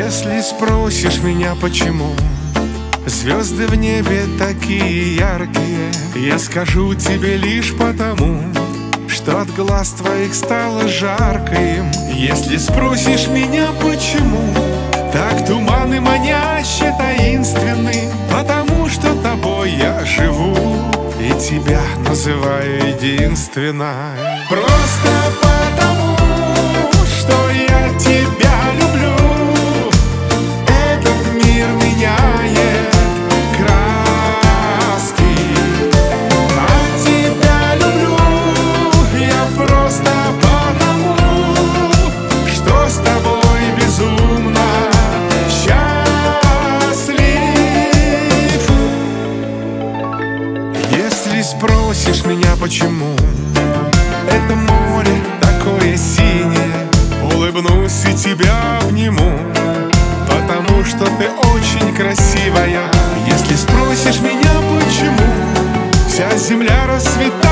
Если спросишь меня, почему звезды в небе такие яркие, я скажу тебе лишь потому, что от глаз твоих стало жарко им. Если спросишь меня, почему так туманы манящие, таинственны, потому что тобой я живу и тебя называю единственной. Просто потому, что я тебя люблю. Этот мир меняет краски, а тебя люблю я просто потому, что с тобой безумно счастлив. Если спросишь меня, почему это море такое синее, улыбнусь и тебя обниму, потому что ты очень красивая. Если спросишь меня, почему вся земля расцветает